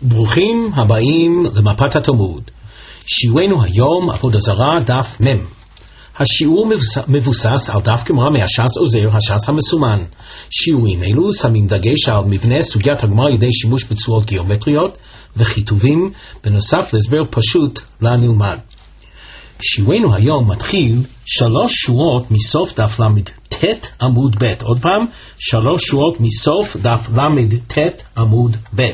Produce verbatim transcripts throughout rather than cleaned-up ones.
ברוכים הבאים למפת התלמוד. שיעורנו היום עבודה זרה דף מ'. השיעור מבוסס על דף גמרא מהש"ס עוזר, הש"ס המסומן. שיעורים אלו שמים דגש על מבנה סוגיית הגמרא על ידי שימוש בצורות גיאומטריות וכיתובים, בנוסף להסבר פשוט לנלמד. שיעורנו היום מתחיל שלוש שורות מסוף דף ל"ט עמוד ב'. עוד פעם, שלוש שורות מסוף דף ל"ט עמוד ב'.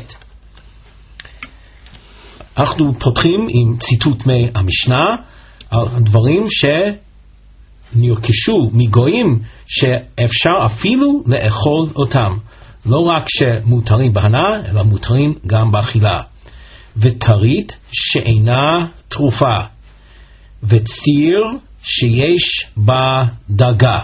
אנחנו פותחים עם ציטוט מהמשנה על הדברים שנרכשו מגויים שאפשר אפילו לאכול אותם, לא רק שמותרים בהנאה אלא מותרים גם באכילה. וטרית שאינה תרופה, וציר שיש בה דגה.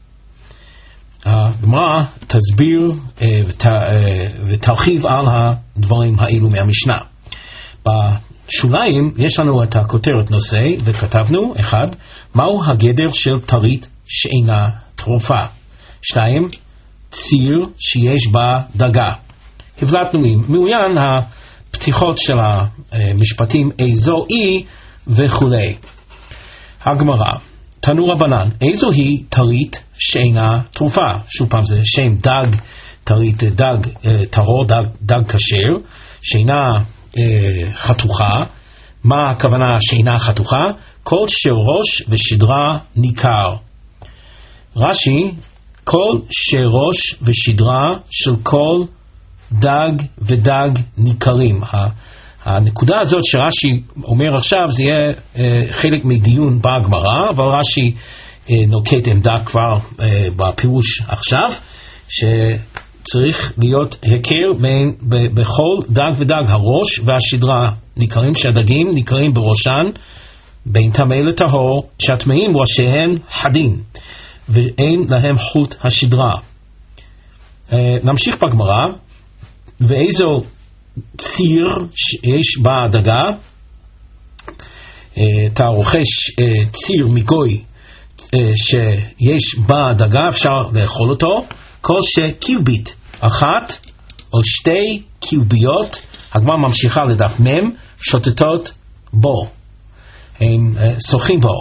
הגמרא תסביר ותרחיב על הדברים האלו מהמשנה. בשוליים יש לנו את הכותרת נושא, וכתבנו: אחד, מהו הגדר של טרית שאינה תרופה? שתיים, ציר שיש בה דגה. הבלטנו עם מעוין הפתיחות של המשפטים איזו היא וכו'. הגמרא, תנו רבנן, איזו היא טרית שאינה תרופה? שוב פעם, זה שם דג, טרית דג, טהור, דג, דג כשר, שאינה חתוכה. מה הכוונה שאינה חתוכה? כל שראש ושדרה ניכר. רש"י, כל שראש ושדרה של כל דג ודג ניכרים. הנקודה הזאת שרש"י אומר עכשיו זה יהיה חלק מדיון בגמרא, אבל רש"י נוקט עמדה כבר בפירוש עכשיו, ש צריך להיות הכר בין בכל דג ודג, הראש והשדרה ניכרים, שהדגים ניכרים בראשן בין טמא לטהור, שהטמאים ראשיהם חדים ואין להם חוט השדרה. נמשיך בגמרא. ואיזו ציר שיש בה דגה? אתה רוכש ציר מגוי שיש בה דגה, אפשר לאכול אותו. כל שקילבית אחת או שתי קילביות, הגמרא ממשיכה לדף מ', שוטטות בו, הם שוחים בו.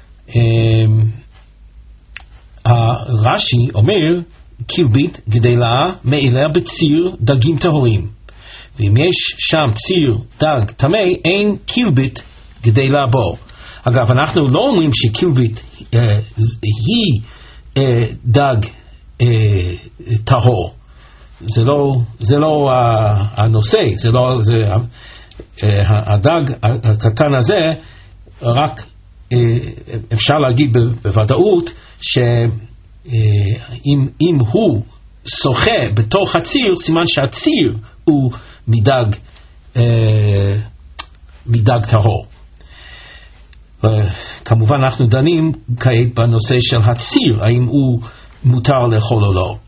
הרש"י אומר קילבית גדלה מעילה בציר דגים טהורים, ואם יש שם ציר דג טמא אין קילבית גדלה בו. אגב, אנחנו לא אומרים שקילבית אה, היא אה, דג טהור. זה לא זה לא הנושא, זה לא זה הדג הקטן הזה, רק אפשר להגיד בוודאות שאם אם הוא שוחה בתוך הציר, סימן שהציר הוא מדג מדג טהור. כמובן אנחנו דנים כעת בנושא של הציר, האם הוא מותר לאכול או לא.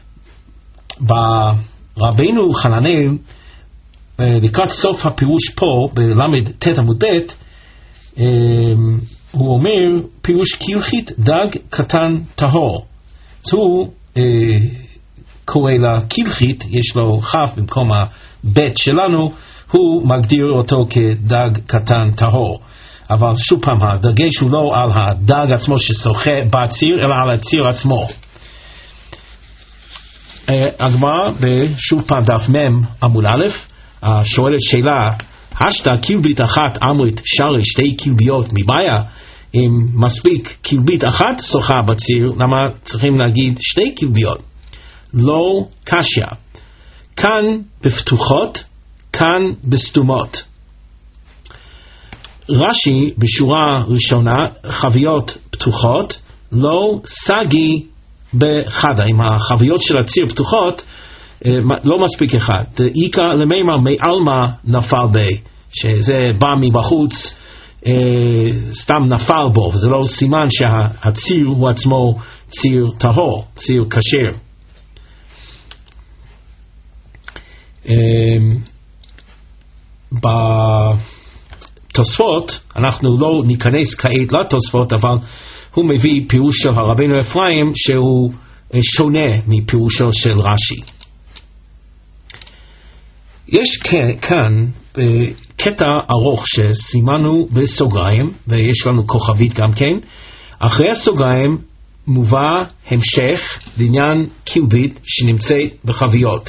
ברבינו חננאל, לקראת סוף הפירוש פה בל"ט עמוד ב', הוא אומר פירוש קילחית דג קטן טהור. אז הוא קורא לה קילחית, יש לו חף במקום הבית שלנו, הוא מגדיר אותו כדג קטן טהור. אבל שוב פעם, הדגש הוא לא על הדג עצמו ששוחה בציר, אלא על הציר עצמו. הגמרא בשוב פעם דף מ' עמוד א', שואלת שאלה: השתא קילבית אחת אמרית שרי שתי קילביות מבעיה? אם מספיק קילבית אחת שוחה בציר, למה צריכים להגיד שתי קילביות? לא קשיא. כאן בפתוחות, כאן בסתומות. רש"י בשורה ראשונה, חביות פתוחות, לא סגי בחדה. אם החביות של הציר פתוחות, לא מספיק אחד. דאיכא למימר מעלמא נפל בי, שזה בא מבחוץ, סתם נפל בו, וזה לא סימן שהציר הוא עצמו ציר טהור, ציר כשר. בתוספות, אנחנו לא ניכנס כעת לתוספות, אבל הוא מביא פירוש של הרבינו אפרים שהוא שונה מפירושו של רש"י. יש כאן קטע ארוך שסימנו בסוגריים, ויש לנו כוכבית גם כן. אחרי הסוגריים מובא המשך לעניין קיובית שנמצאת בחביות.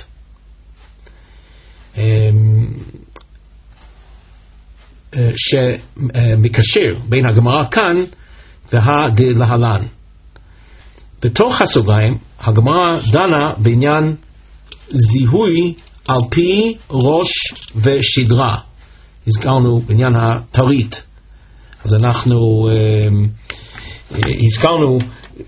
שמקשר בין הגמרא כאן והדלהלן. בתוך הסוגריים הגמרא דנה בעניין זיהוי על פי ראש ושדרה. הזכרנו בעניין הטרית. אז אנחנו הזכרנו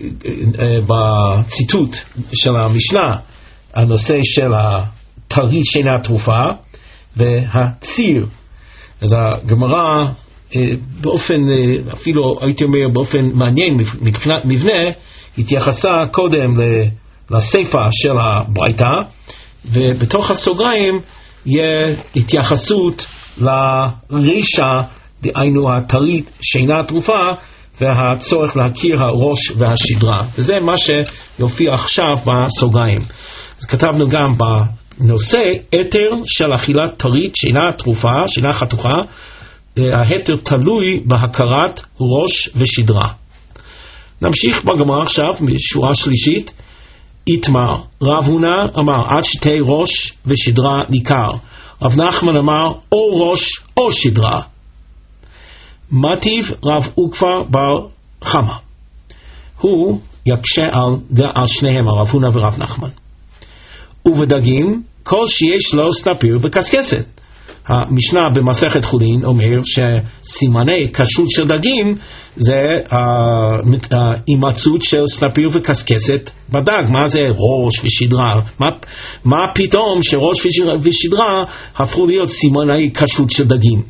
בציטוט של המשנה הנושא של הטרית שאינה תרופה והציר. אז הגמרא באופן, אפילו הייתי אומר באופן מעניין מבחינת מבנה, התייחסה קודם לספר של הברייתא, ובתוך הסוגריים יהיה התייחסות לרישה, דהיינו הטרית שאינה תרופה, והצורך להכיר הראש והשדרה. וזה מה שיופיע עכשיו בסוגריים. אז כתבנו גם בנושא היתר של אכילת טרית שאינה תרופה, שאינה חתוכה, ההיתר תלוי בהכרת ראש ושדרה. נמשיך בגמרא עכשיו משורה שלישית. איתמר, רב הונא אמר עד שתי ראש ושדרה ניכר. רב נחמן אמר או ראש או שדרה. מטיב רב עוקבא בר חמא, הוא יקשה על, על שניהם, רב הונא ורב נחמן. ובדגים כל שיש לו סנפיר וקסקסת. המשנה במסכת חולין אומר שסימני כשרות של דגים זה ההימצאות של סנפיר וקסקסת בדג. מה זה ראש ושדרה? מה, מה פתאום שראש ושדרה הפכו להיות סימני כשרות של דגים?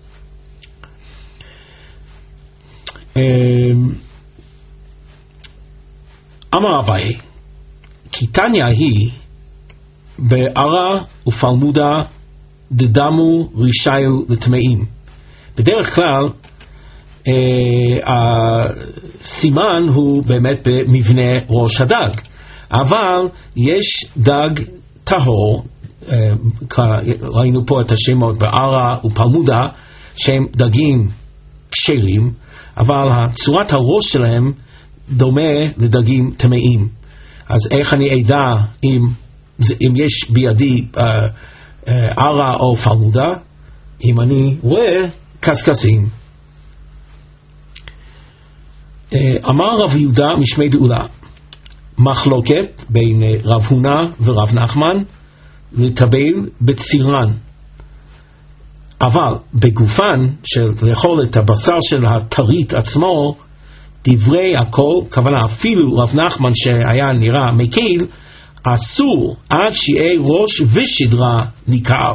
אמר אביי, כי תניא היא בערה ופלמודה דדמו רישיו לטמאים. בדרך כלל אה, הסימן הוא באמת במבנה ראש הדג, אבל יש דג טהור, אה, ראינו פה את השמות בערה ופלמודה שהם דגים כשרים, אבל צורת הראש שלהם דומה לדגים טמאים. אז איך אני אדע אם, אם יש בידי אה, ערה או פלמודה? אם אני רואה קסקסים. אמר רב יהודה משמי דאולה, מחלוקת בין רב הונא ורב נחמן לטבל בצירן, אבל בגופן של לאכול את הבשר של הטרית עצמו, דברי הכל, כוונה אפילו רב נחמן שהיה נראה מקל, אסור עד שיהיה ראש ושדרה ניכר.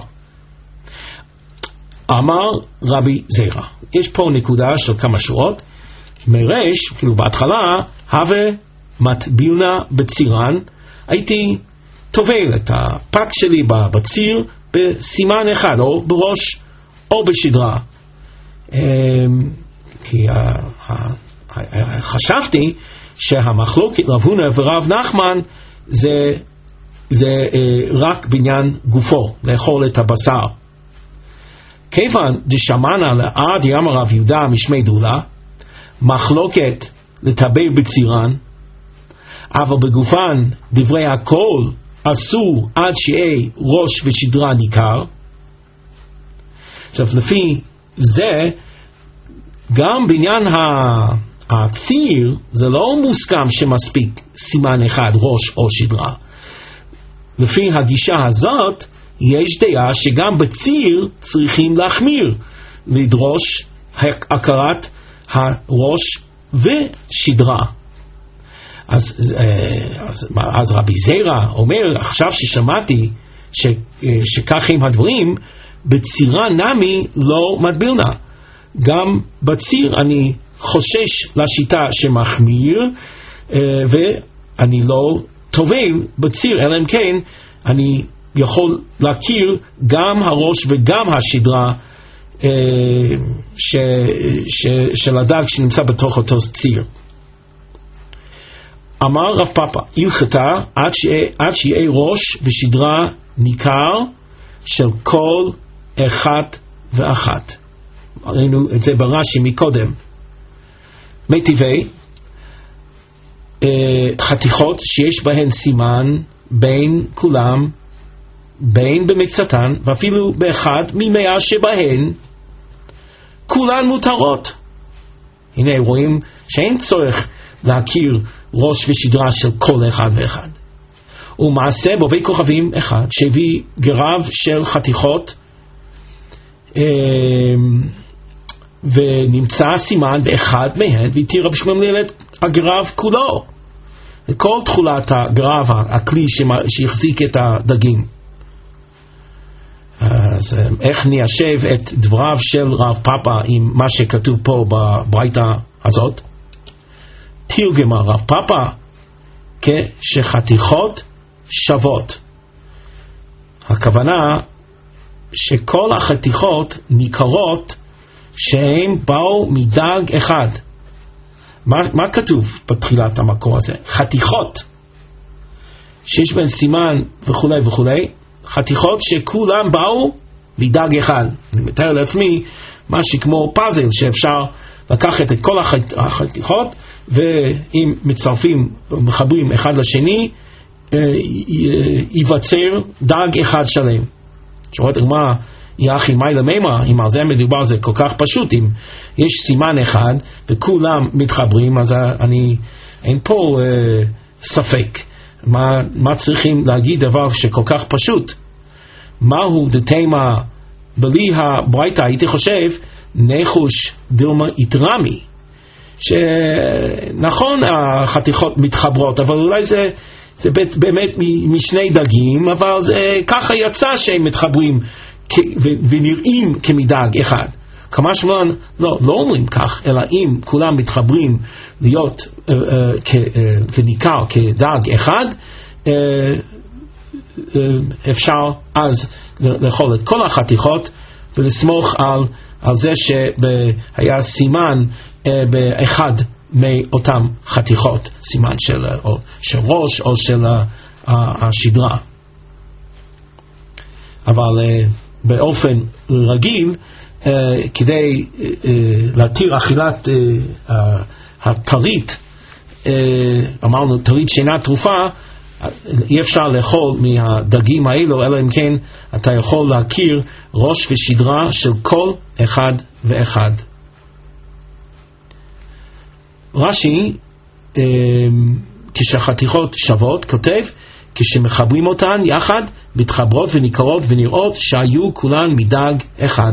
אמר רבי זירא, יש פה נקודה של כמה שורות. מרש, כאילו בהתחלה, הווה מטבילנה בצירן, הייתי טובל את הפק שלי בציר בסימן אחד, או בראש או בשדרה. כי חשבתי שהמחלוקת רב הונא ורב נחמן זה, זה רק בעניין גופו, לאכול את הבשר. כיוון דשמענה לעד יאמר רב יהודה משמי דאולה, מחלוקת לטבל בצירן, אבל בגופן דברי הכל אסור עד שיהיה ראש ושדרה ניכר. עכשיו לפי זה גם בעניין הציר זה לא מוסכם שמספיק סימן אחד ראש או שדרה. לפי הגישה הזאת יש דעה שגם בציר צריכים להחמיר, לדרוש הכרת הראש ושדרה. אז, אז, אז רבי זירא אומר, עכשיו ששמעתי ש, שכך הם הדברים, בצירה נמי לא מטבילנה. גם בציר אני חושש לשיטה שמחמיר, ואני לא טובל בציר, אלא אם כן אני יכול להכיר גם הראש וגם השדרה ש, ש, של הדג שנמצא בתוך אותו ציר. אמר רב פאפא, הלכתה עד שיהיה ראש ושדרה ניכר, של כל אחד ואחת. ראינו את זה ברש"י מקודם. מיטיבי, חתיכות שיש בהן סימן בין כולם, בין במקצתן, ואפילו באחד ממאה שבהן, כולן מותרות. הנה רואים שאין צורך להכיר ראש ושדרה של כל אחד ואחד. ומעשה בובי כוכבים אחד שהביא גרב של חתיכות, ונמצא סימן באחד מהן, והתיר רבי שמואל גמליאל את הגרב כולו, כל תכולת הגרב, הכלי שהחזיק את הדגים. אז איך ניישב את דבריו של רב פאפא עם מה שכתוב פה בברייתא הזאת? תרגמה רב פאפא כשחתיכות שוות. הכוונה שכל החתיכות ניכרות שהן באו מדג אחד. מה, מה כתוב בתחילת המקור הזה? חתיכות שיש בהן סימן וכו' וכו', חתיכות שכולם באו מדג אחד. אני מתאר לעצמי משהו כמו פאזל שאפשר לקחת את כל החתיכות, ואם מצרפים ומחברים אחד לשני ייווצר דג אחד שלם. שרואות מה יחי מיילה מימה, אם על זה מדובר זה כל כך פשוט. אם יש סימן אחד וכולם מתחברים, אז אני, אין פה אה, ספק מה, מה צריכים להגיד דבר שכל כך פשוט. מהו דתימה בלי הברייתא? הייתי חושב נחוש דילמה יתרמי, שנכון החתיכות מתחברות, אבל אולי זה, זה באמת משני דגים, אבל זה ככה יצא שהם מתחברים ונראים כמדג אחד. כמה שמלן לא, לא אומרים כך, אלא אם כולם מתחברים להיות uh, uh, וניכר כדג אחד, uh, uh, אפשר אז לאכול את כל החתיכות ולסמוך על, על זה שהיה סימן uh, באחד מאותם חתיכות, סימן של, או, של ראש או של uh, השדרה. אבל uh, באופן רגיל, uh, כדי uh, להתיר אכילת uh, uh, הטרית, uh, אמרנו טרית שאינה תרופה, אי אפשר לאכול מהדגים האלו, אלא אם כן אתה יכול להכיר ראש ושדרה של כל אחד ואחד. רש"י, uh, כשהחתיכות שוות, כותב, כשמחברים אותן יחד, מתחברות וניכרות ונראות שהיו כולן מדג אחד.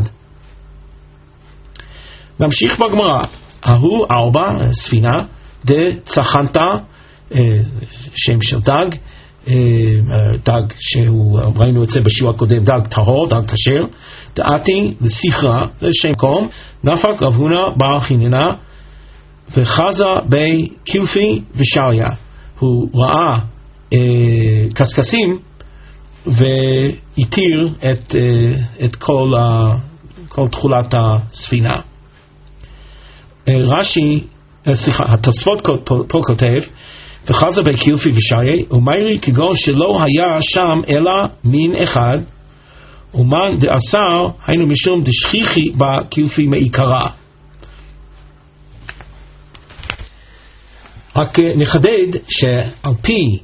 ממשיך בגמרא, ההוא ארבע, ספינה, דצחנתא, שם של דג, דג שהוא, ראינו את זה בשיעור הקודם, דג טהור, דג כשר, דעתי לסיכרא, זה שם קום, נפק רב הונא בר חיננה, וחזה בי קילפי ושריה. הוא ראה קסקסים והתיר את, את כל, כל תכולת הספינה. רש"י, סליחה, התוספות פה, פה כותב, וחזה בי קילפי ושריה, ומיירי כגון שלא היה שם אלא מין אחד, ומן דאסר, היינו משום דשכיחי בקילפי מעיקרה. רק נחדד שעל פי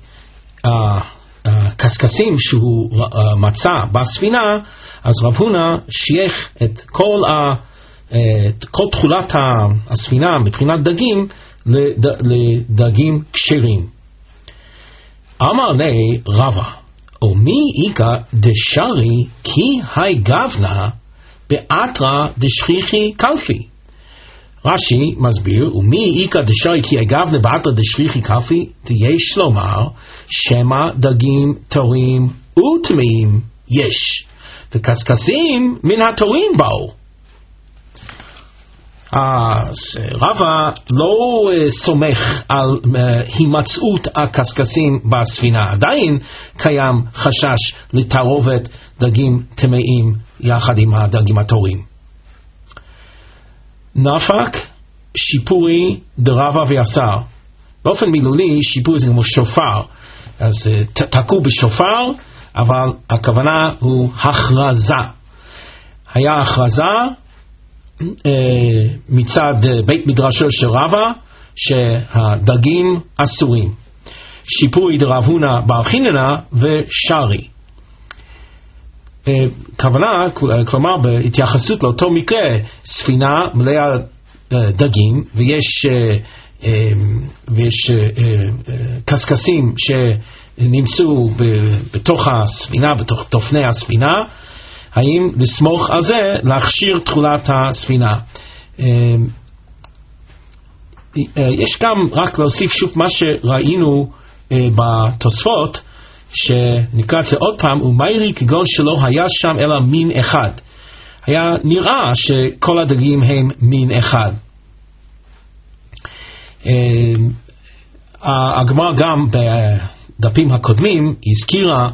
הקסקסים שהוא מצא בספינה, אז רב הונא שייך את כל, ה, את כל תכולת הספינה מבחינת דגים לדגים כשרים. אמר לי רבא, ומי איכא דשרי כי היי גבנה באתרא דשכיחי קלפי. רש"י מסביר, ומי איכא דשרי כי אגב לבאתרא דשכיחי קלפי, יש לומר שמא דגים טהורים וטמאים יש, וקסקסים מן הטהורים באו. אז רבא לא סומך על הימצאות הקסקסים בספינה, עדיין קיים חשש לתערובת דגים טמאים יחד עם הדגים הטהורים. נפק שיפורי דרבא ויסר. באופן מילולי שיפור זה כמו שופר, אז תקעו בשופר אבל הכוונה הוא הכרזה. היה הכרזה אה, מצד בית מדרשו של רבא שהדגים אסורים. שיפוי דרב הונא בר חיננה ושרי. אה, כוונה, כלומר בהתייחסות לאותו מקרה, ספינה מלאה אה, דגים ויש אה, אה, ויש אה, אה, קסקסים שנמצאו בתוך הספינה, בתוך תופני הספינה, האם לסמוך על זה להכשיר תכולת הספינה. יש גם רק להוסיף שוב מה שראינו בתוספות, שנקרא את זה עוד פעם, ומיירי כגון שלא היה שם אלא מין אחד. היה נראה שכל הדגים הם מין אחד. הגמרא גם בדפים הקודמים הזכירה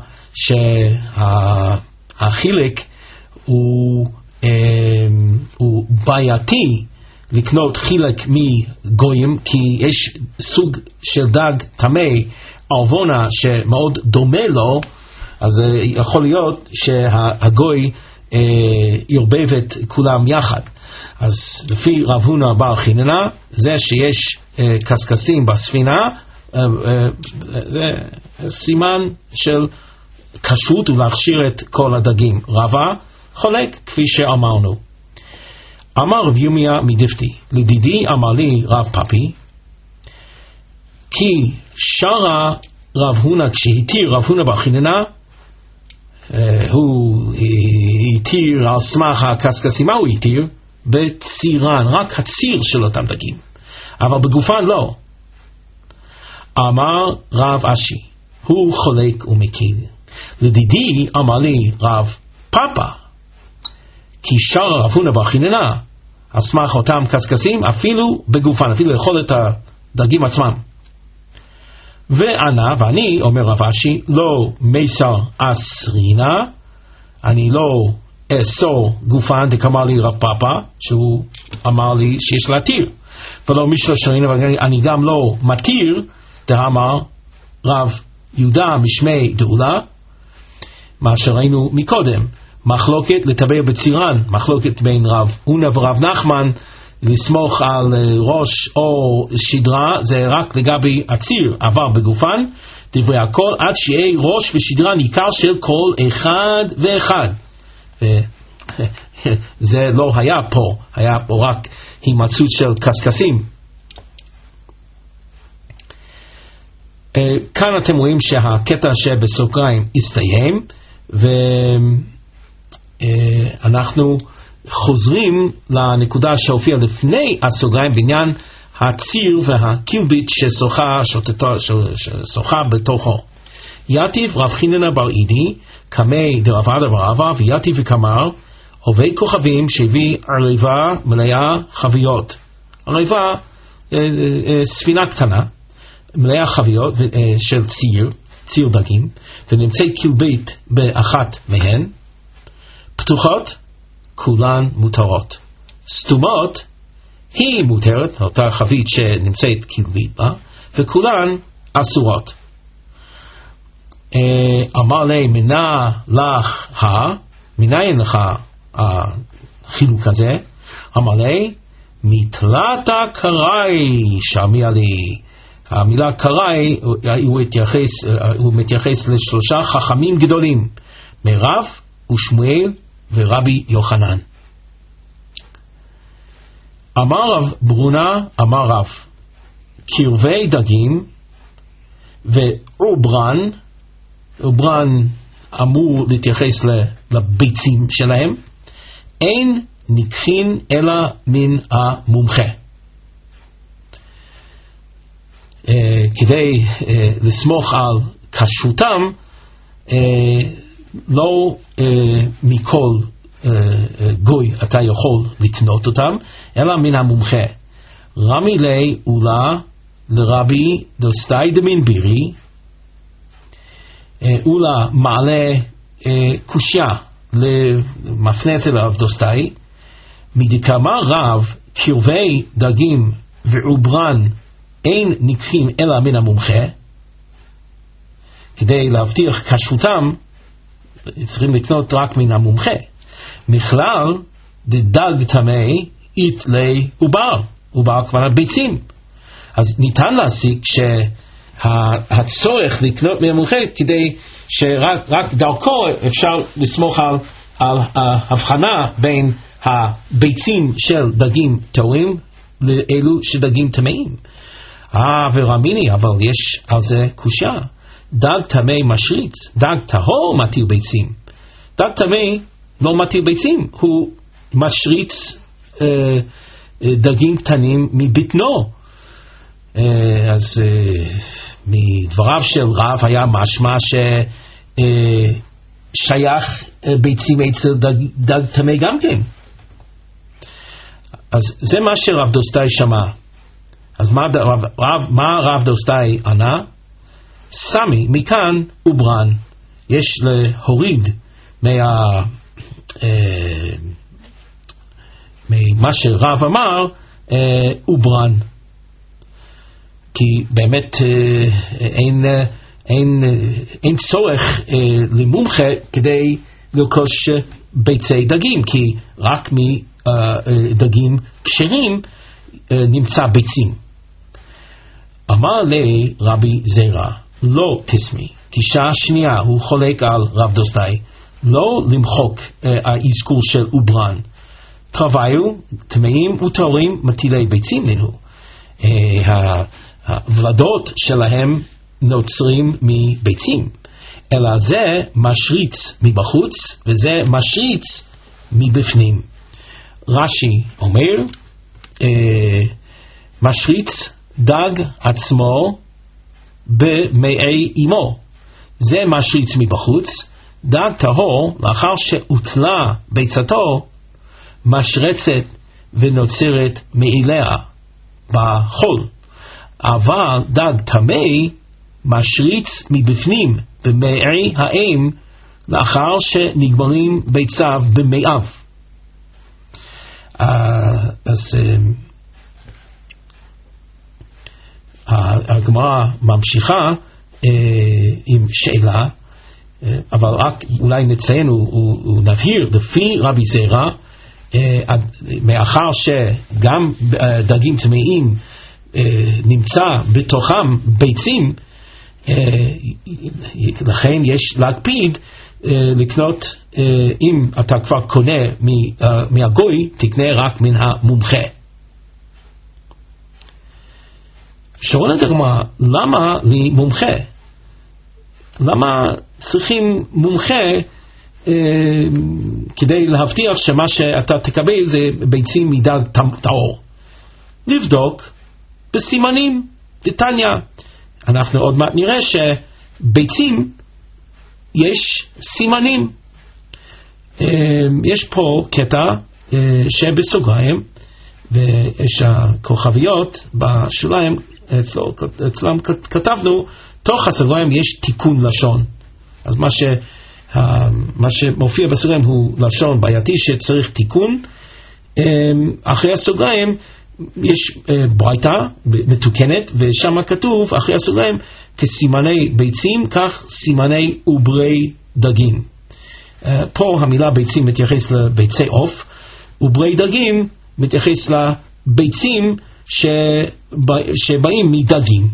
שהחילק הוא, הוא בעייתי לקנות חילק מגויים, כי יש סוג של דג טמא, ערבונה, שמאוד דומה לו, אז יכול להיות שהגוי אה, ירבב את כולם יחד. אז לפי רב הונא בר חיננה, זה שיש אה, קסקסים בספינה, אה, אה, זה סימן של כשרות ולהכשיר את כל הדגים. רבא חולק כפי שאמרנו. אמר רב ירמיה מדפתי, לדידי אמר לי רב פאפי, כי שרה רב הונא כשהתיר רב הונא בר חיננה, הוא התיר על סמך הקסקסים. מה הוא התיר? בצירן, רק הציר של אותם דגים, אבל בגופן לא. אמר רב אשי, הוא חולק ומקיל. לדידי אמר לי רב פאפא, כי שרה רב הונא בר חיננה על סמך אותם קסקסים אפילו בגופן, אפילו לאכול את הדגים עצמם. וענה, ואני אומר רב אשי, לא מיסר אסרינה, אני לא אסור גופן, דקאמר לי רב פאפא, שהוא אמר לי שיש להתיר, ולא משלו שרינה, ואני גם לא מתיר, דאמר רב יהודה משמי דאולה, מה שראינו מקודם, מחלוקת לטבע בצירן, מחלוקת בין רב הונא ורב נחמן, לסמוך על ראש או שדרה, זה רק לגבי הציר, עבר בגופן, דברי הכל, עד שיהיה ראש ושדרה ניכר של כל אחד ואחד. זה לא היה פה, היה פה רק הימצאות של קסקסים. כאן אתם רואים שהקטע שבסוגריים הסתיים, ואנחנו חוזרים לנקודה שהופיעה לפני הסוגריים בעניין הציר והקילבית ששוחה, ששוחה בתוכו. יתיב רב חיננה בר אידי קמי דרב עדה בר אבא, ויתיב וקמר עובד כוכבים שהביא ערבה מלאה חביות. ערבה, ספינה קטנה מלאה חביות של ציר, ציר דגים, ונמצאת קילבית באחת מהן, פתוחות כולן מותרות. סתומות היא מותרת, אותה חבית שנמצאת קילבית בה, וכולן אסורות. אמר לי, מנה לך ה, מניין לך החילוק הזה? אמר לי, מתלתה קראי שמיה לי. המילה קראי, הוא מתייחס, הוא מתייחס לשלושה חכמים גדולים, מרב ושמואל ורבי יוחנן. אמר רב ברונה, אמר רב, קרבי דגים ועוברן, עוברן אמור להתייחס לביצים שלהם, אין ניקחין אלא מן המומחה. Uh, כדי uh, לסמוך על כשרותם, uh, לא uh, מכל uh, uh, גוי אתה יכול לקנות אותם, אלא מן המומחה. רמי לי אולה לרבי דוסטאי דמין בירי, uh, אולה מעלה uh, קושיה, מפנה את זה לרב דוסטאי, מדקאמר רב קרבי דגים ועוברן אין ניקחים אלא מן המומחה, כדי להבטיח כשרותם, צריכים לקנות רק מן המומחה. מכלל, דג טמא אית לעובר, עובר כבר ביצים. אז ניתן להסיק שהצורך לקנות מן המומחה כדי שרק רק דרכו אפשר לסמוך על, על ההבחנה בין הביצים של דגים טהורים לאלו שדגים טמאים. אה, ורמיני, אבל יש על זה קושיה. דג טמא משריץ, דג טהור מטיל ביצים. דג טמא לא מטיל ביצים, הוא משריץ אה, אה, דגים קטנים מבטנו. אה, אז אה, מדבריו של רב היה משמע ששייך אה, ביצים אצל דג, דג טמא גם כן. אז זה מה שרב דוסטאי שמע. אז מה רב, רב, מה רב דוסטאי ענה? סמי, מכאן אוברן. יש להוריד מה, אה, ממה שרב אמר אה, אוברן. כי באמת אה, אין, אין, אין צורך אה, למומחה כדי לרכוש ביצי דגים, כי רק מדגים כשרים אה, נמצא ביצים. אמר לי רבי זירא, לא תסמי, גישה שנייה, הוא חולק על רב דוסטאי, לא למחוק האזכור של אוברן. טרוויו, טמאים וטהורים מטילי ביצים נהו. הוולדות שלהם נוצרים מביצים, אלא זה משריץ מבחוץ וזה משריץ מבפנים. רש"י אומר, משריץ דג עצמו במאי אמו, זה משריץ מבחוץ. דג טהור לאחר שהוטלה ביצתו משרצת ונוצרת מאליה בחול, אבל דג טמא משריץ מבפנים במאי האם לאחר שנגמרים ביציו במאיו. אז הגמרא ממשיכה אה, עם שאלה, אה, אבל רק אולי נציין ונבהיר, לפי רבי זירא, אה, מאחר שגם אה, דגים טמאים אה, נמצא בתוכם ביצים, אה, לכן יש להקפיד אה, לקנות, אה, אם אתה כבר קונה מ, אה, מהגוי, תקנה רק מן המומחה. שואלת הגמרא, למה לי מומחה? למה צריכים מומחה אה, כדי להבטיח שמה שאתה תקבל זה ביצים מדג טהור? לבדוק בסימנים, דתניא. אנחנו עוד מעט נראה שביצים יש סימנים. אה, יש פה קטע אה, שבסוגריים, ויש הכוכביות בשוליים, אצלו, אצלם כתבנו, תוך הסוגריים יש תיקון לשון. אז מה, ש, מה שמופיע בסוגריים הוא לשון בעייתי שצריך תיקון. אחרי הסוגריים יש ברייתא מתוקנת, ושם כתוב אחרי הסוגריים, כסימני ביצים כך סימני עוברי דגים. פה המילה ביצים מתייחס לביצי עוף, עוברי דגים מתייחס לביצים שבא, שבאים מדגים.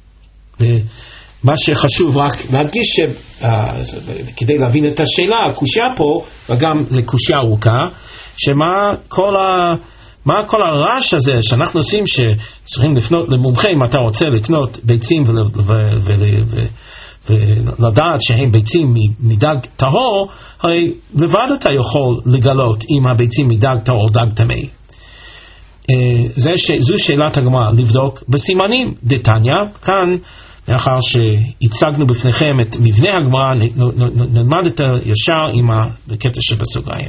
ומה שחשוב רק להדגיש ש, uh, כדי להבין את השאלה, הקושיה פה, וגם זה קושיה ארוכה, שמה כל, ה, מה כל הרעש הזה שאנחנו עושים שצריכים לפנות למומחה אם אתה רוצה לקנות ביצים ול, ו, ו, ו, ולדעת שהם ביצים מדג טהור, הרי לבד אתה יכול לגלות אם הביצים מדג טהור או דג טמא. זה ש... זו שאלת הגמרא, לבדוק בסימנים. דתניא, כאן לאחר שהצגנו בפניכם את מבנה הגמרא, נלמד את הישר עם הקטע שבסוגריים.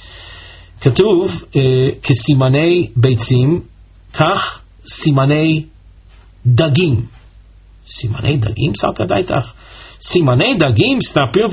כתוב כסימני ביצים, כך סימני דגים. סימני דגים סלקא דייתך. סימני דגים סנפיר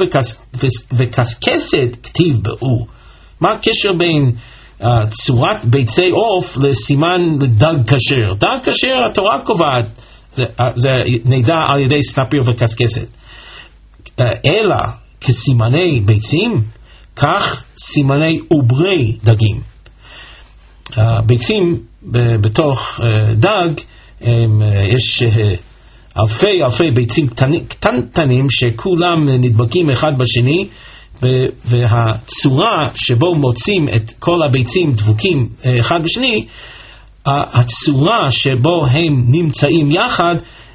וקסקסת כתיב באו. מה הקשר בין Uh, צורת ביצי עוף לסימן דג כשר? דג כשר התורה קובעת, זה, זה נדע על ידי סנפיר וקסקסת. Uh, אלא כסימני ביצים, כך סימני עוברי דגים. הביצים בתוך דג, יש אלפי אלפי ביצים קטנטנים שכולם נדבקים אחד בשני, והצורה שבו מוצאים את כל הביצים דבוקים אחד בשני, הצורה שבו הם נמצאים יחד,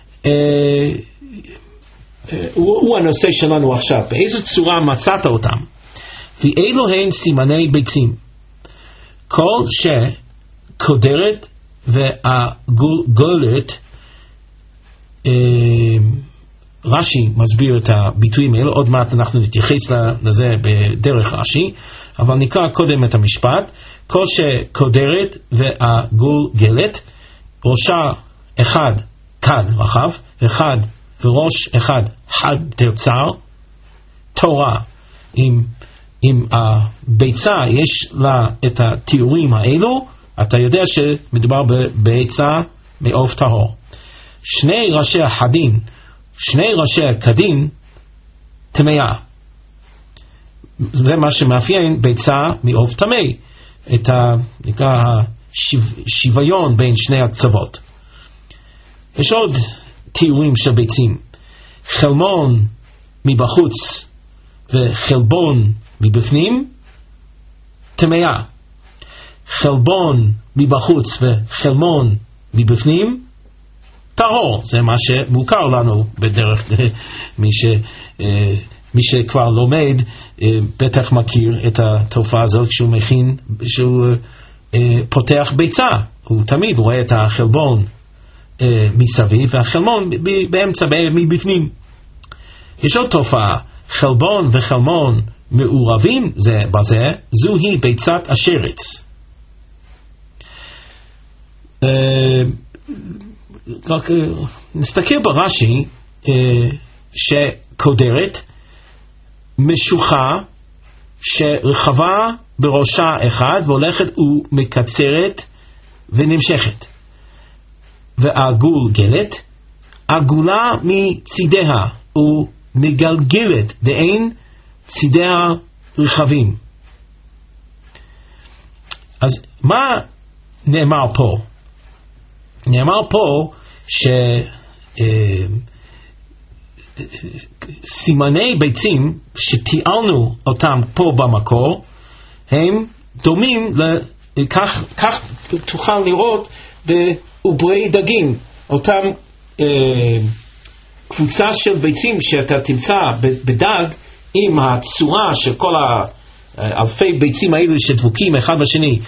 הוא הנושא שלנו עכשיו. באיזו צורה מצאת אותם? ואלו הן סימני ביצים. כל שקודרת והגולת, רש"י מסביר את הביטויים האלו, עוד מעט אנחנו נתייחס לזה בדרך רש"י, אבל נקרא קודם את המשפט. כל שקודרת והגולגלת, ראשה אחד כד רחב, אחד וראש אחד חד תרצר, תורה. אם, אם הביצה יש לה את התיאורים האלו, אתה יודע שמדובר בביצה מעוף טהור. שני ראשי החדין, שני ראשי הקדין, טמאה. זה מה שמאפיין ביצה מעוף טמא, את השוויון בין שני הקצוות. יש עוד תיאורים של ביצים. חלמון מבחוץ וחלבון מבפנים, טמאה. חלבון מבחוץ וחלמון מבפנים, טהור. זה מה שמוכר לנו בדרך, מי, ש, מי שכבר לומד בטח מכיר את התופעה הזאת, כשהוא מכין, כשהוא פותח ביצה, הוא תמיד רואה את החלבון מסביב והחלמון באמצע מבפנים. יש עוד תופעה, חלבון וחלמון מעורבים זה בזה, זוהי ביצת השרץ. רק נסתכל ברש"י, שקודרת משוחה שרחבה בראשה אחד והולכת ומקצרת ונמשכת, והגולגלת עגולה מצידיה ומגלגלת ואין צידיה רחבים. אז מה נאמר פה? נאמר פה שסימני ביצים שתיארנו אותם פה במקור הם דומים, כך, כך תוכל לראות בעוברי דגים, אותם אה, קבוצה של ביצים שאתה תמצא בדג עם הצורה של כל האלפי ביצים האלו שדבוקים אחד בשני.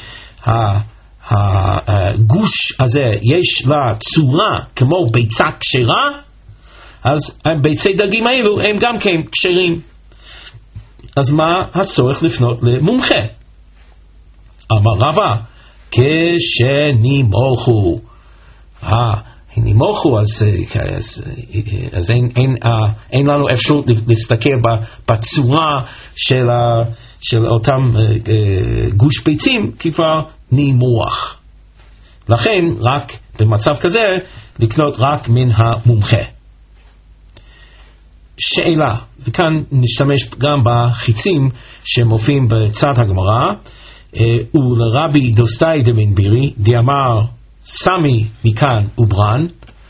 הגוש הזה יש לה צורה כמו ביצה כשרה, אז ביצי דגים האלו הם גם כן כשרים. אז מה הצורך לפנות למומחה? אמר רבא, כשנימוכו. אה, נימוכו, אז, אז, אז אין, אין, אין לנו אפשרות להסתכל בצורה של, ה, של אותם גוש ביצים, כי כבר נימוח. לכן, רק במצב כזה, לקנות רק מן המומחה. שאלה, וכאן נשתמש גם בחיצים שמופיעים בצד הגמרא, ולרבי דוסטאי דמן בירי, דאמר סמי מכאן וברן,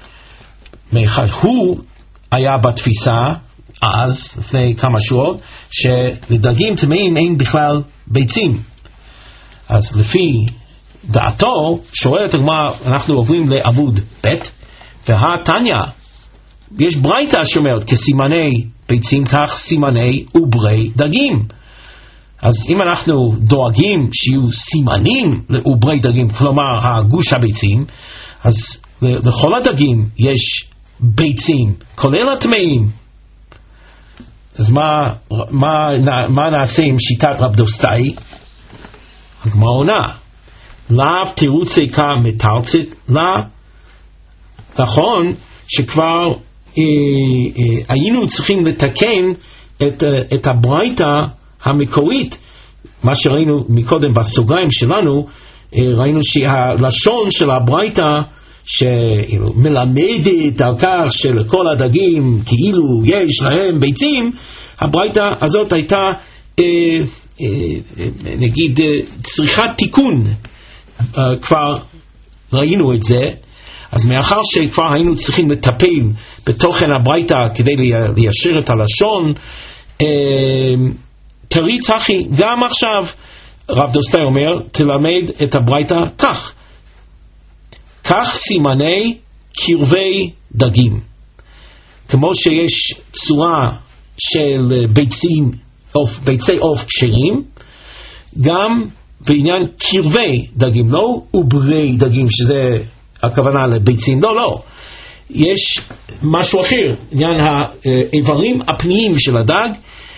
הוא היה בתפיסה אז, לפני כמה שעות, שלדגים טמאים אין בכלל ביצים. אז לפי דעתו, שואלת הגמרא, אנחנו עוברים לעמוד ב', והתניא, יש ברייתא שאומרת, כסימני ביצים כך סימני עוברי דגים. אז אם אנחנו דואגים שיהיו סימנים לעוברי דגים, כלומר הגוש הביצים, אז לכל הדגים יש ביצים, כולל הטמאים. אז מה, מה, מה נעשה עם שיטת רב דוסטאי? הגמרא עונה, לאו תירוצי כמתרצת לה. נכון שכבר אה, אה, היינו צריכים לתקן את, את הברייתא המקורית, מה שראינו מקודם בסוגריים שלנו, ראינו שהלשון של הברייתא שמלמדת על כך שלכל הדגים כאילו יש להם ביצים, הברייתא הזאת הייתה אה, אה, נגיד צריכת תיקון. אה, כבר ראינו את זה, אז מאחר שכבר היינו צריכים לטפל בתוכן הברייתא כדי ליישר את הלשון, אה, תריץ אחי, גם עכשיו רב דוסטאי אומר תלמד את הברייתא כך, כך סימני קרבי דגים. כמו שיש צורה של ביצים, אוף, ביצי עוף כשרים, גם בעניין קרבי דגים, לא עוברי דגים, שזה הכוונה לביצים, לא, לא. יש משהו אחר, עניין האיברים הפנימיים של הדג,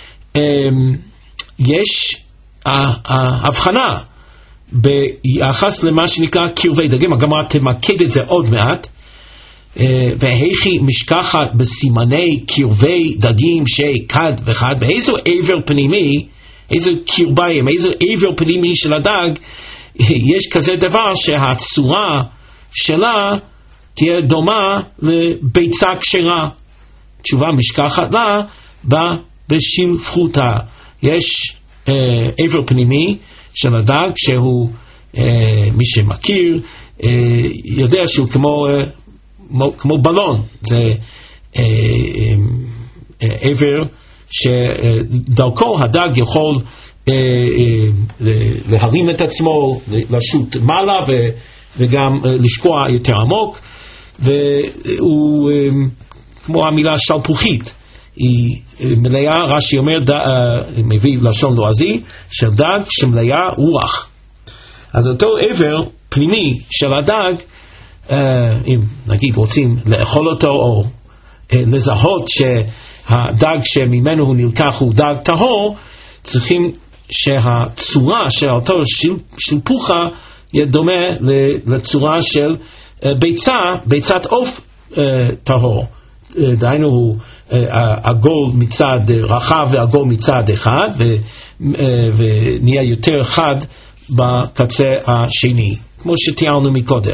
יש ההבחנה ביחס למה שנקרא קרבי דגים. הגמרא תמקד את זה עוד מעט. והיכי משכחת בסימני קרבי דגים שכד וחד, באיזו עבר פנימי, איזו קרביים, איזו עבר פנימי של הדג, יש כזה דבר שהצורה שלה תהיה דומה לביצה כשרה. תשובה משכחת לה בא בשלפחותה. יש אה, עבר פנימי של הדג שהוא, אה, מי שמכיר, אה, יודע שהוא כמו, אה, כמו בלון. זה אה, אה, עבר שדרכו הדג יכול אה, אה, להרים את עצמו, לשוט מעלה ו, וגם אה, לשקוע יותר עמוק, והוא אה, כמו המילה שלפוחית. היא מלאה, רש"י אומר, ד, uh, מביא לשון לועזי, של דג שמלאה רוח. אז אותו עבר פנימי של הדג, uh, אם נגיד רוצים לאכול אותו או uh, לזהות שהדג שממנו הוא נלקח הוא דג טהור, צריכים שהצורה של אותו של, שלפוחה יהיה דומה לצורה של uh, ביצה, ביצת עוף uh, טהור. דהיינו הוא עגול מצד רחב ועגול מצד אחד, ונהיה יותר חד בקצה השני, כמו שתיארנו מקודם.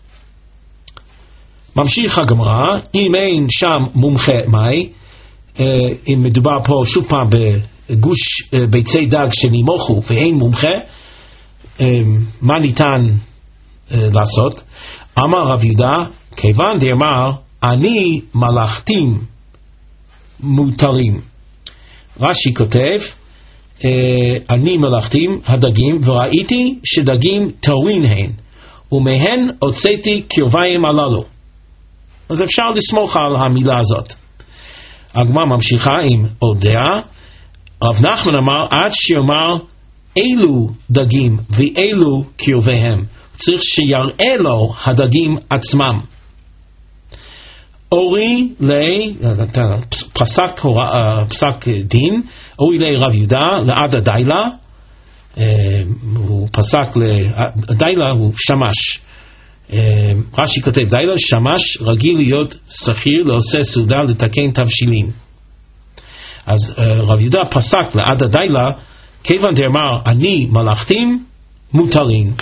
ממשיך הגמרא, אם אין שם מומחה מאי, אם מדובר פה שוב פעם בגוש ביצי דג שנימוכו ואין מומחה, מה ניתן לעשות? אמר רב יהודה, כיוון דאמר אני מלאכתים מותרים. רש"י כותב, אני מלאכתים הדגים, וראיתי שדגים טהורין הן, ומהן הוצאתי קרביים הללו. אז אפשר לסמוך על המילה הזאת. הגמרא ממשיכה עם עוד דעה. רב נחמן אמר, עד שיאמר אילו דגים ואילו קרביהם, צריך שיראה לו הדגים עצמם. אורי לי, פסק, פסק דין, אורי לי רב יהודה לעד הדיילה, הוא פסק לדיילה, הוא שמש. רש"י כותב דיילה, שמש רגיל להיות שכיר לעושה סעודה לתקן תבשילים. אז רב יהודה פסק לעד הדיילה, כיוון דאמר אני מלאכתים מותרים.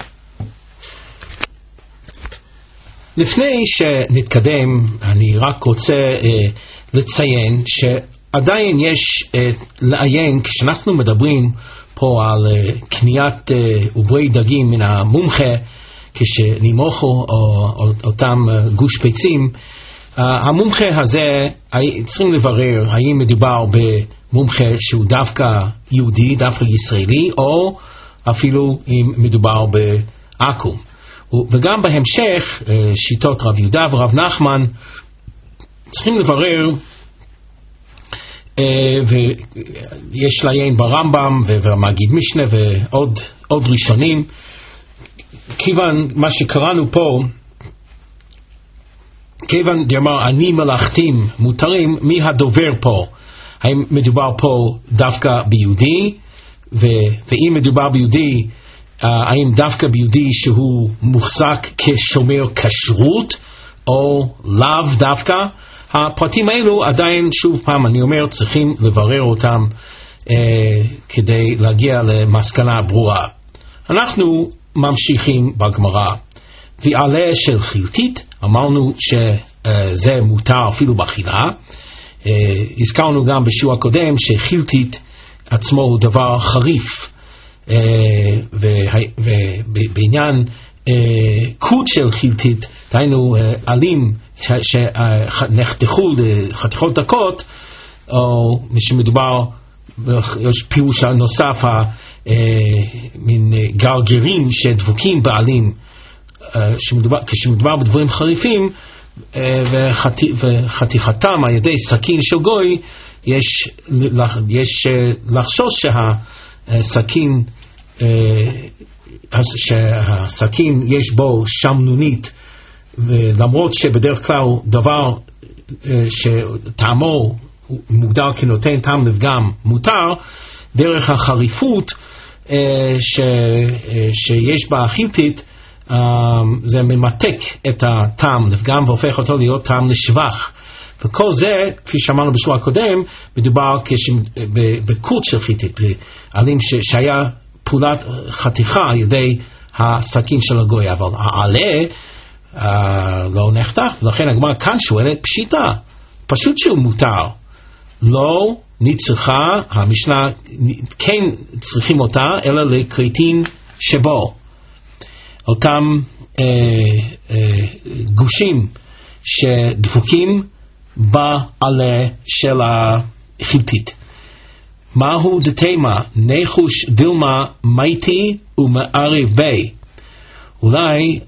לפני שנתקדם, אני רק רוצה אה, לציין שעדיין יש אה, לעיין, כשאנחנו מדברים פה על אה, קניית אה, עוברי דגים מן המומחה, כשנימוכו או, או, אותם אה, גוש ביצים, אה, המומחה הזה, צריכים לברר האם מדובר במומחה שהוא דווקא יהודי, דווקא ישראלי, או אפילו אם מדובר בעכו"ם. וגם בהמשך שיטות רב יהודה ורב נחמן צריכים לברר, ויש לעיין ברמב"ם ובמגיד משנה ועוד עוד ראשונים, כיוון מה שקראנו פה, כיוון דאמר אני מלאכתים מותרים, מי הדובר פה? האם מדובר פה דווקא ביהודי, ואם מדובר ביהודי, האם דווקא ביהודי שהוא מוחזק כשומר כשרות או לאו דווקא? הפרטים האלו עדיין, שוב פעם אני אומר, צריכים לברר אותם אה, כדי להגיע למסקנה ברורה. אנחנו ממשיכים בגמרא. ועלה של חילתית אמרנו שזה מותר אפילו באכילה. הזכרנו גם בשיעור הקודם שחילטית עצמו הוא דבר חריף, ובעניין קוד של חילטית, דהיינו עלים שנחתכו לחתיכות דקות, או שמדובר, יש פירוש נוסף, מין גרגרים שדבוקים בעלים, כשמדובר בדברים חריפים, וחתיכתם על ידי סכין של גוי, יש, יש לחשוש שהסכין, שהסכין יש בו שמנונית, ולמרות שבדרך כלל דבר שטעמו מוגדר כנותן טעם לפגם מותר, דרך החריפות ש, שיש בה חילטית, זה ממתק את הטעם לפגם והופך אותו להיות טעם לשבח. וכל זה, כפי שאמרנו בשבוע הקודם, מדובר בקוד של חילטית, בעלים שהיה פעולת חתיכה על ידי הסכין של הגוי, אבל העלה לא נחתך, ולכן הגמרא כאן שואלת פשיטה, פשוט שהוא מותר, לא נצרכה, המשנה כן צריכים אותה, אלא לכרתין שבו. אותם אה, אה, גושים שדפוקים בעלה של החילטית. מהו דתימה? נחוש דילמה מייטי ומערב בי. אולי